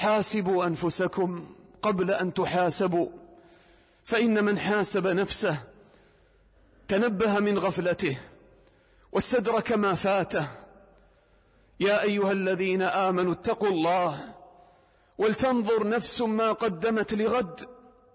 حاسبوا أنفسكم قبل أن تحاسبوا، فإن من حاسب نفسه تنبه من غفلته واستدرك ما فاته. يا أيها الذين آمنوا اتقوا الله ولتنظر نفس ما قدمت لغد.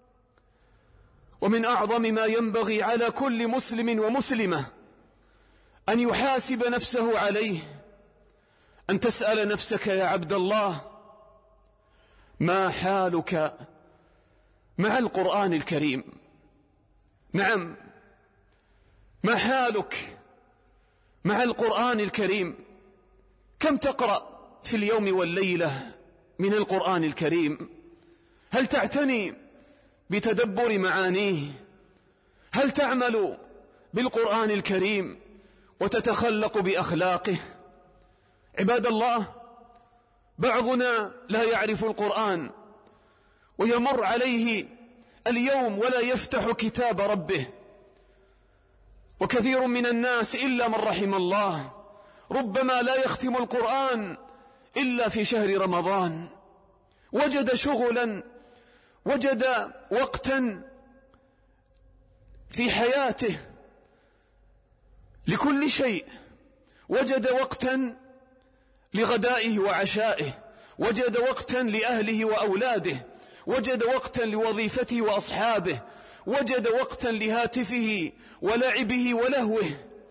ومن أعظم ما ينبغي على كل مسلم ومسلمة أن يحاسب نفسه عليه أن تسأل نفسك يا عبد الله: ما حالك مع القرآن الكريم؟ نعم، ما حالك مع القرآن الكريم؟ كم تقرأ في اليوم والليلة من القرآن الكريم؟ هل تعتني بتدبر معانيه؟ هل تعمل بالقرآن الكريم وتتخلق بأخلاقه؟ عباد الله، بعضنا لا يعرف القرآن ويمر عليه اليوم ولا يفتح كتاب ربه، وكثير من الناس إلا من رحم الله ربما لا يختم القرآن إلا في شهر رمضان. وجد شغلا، وجد وقتا في حياته لكل شيء، وجد وقتا لغدائه وعشائه، وجد وقتا لأهله وأولاده، وجد وقتا لوظيفته وأصحابه، وجد وقتا لهاتفه ولعبه ولهوه،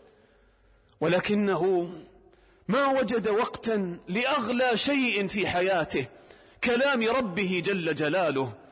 ولكنه ما وجد وقتا لأغلى شيء في حياته، كلام ربه جل جلاله.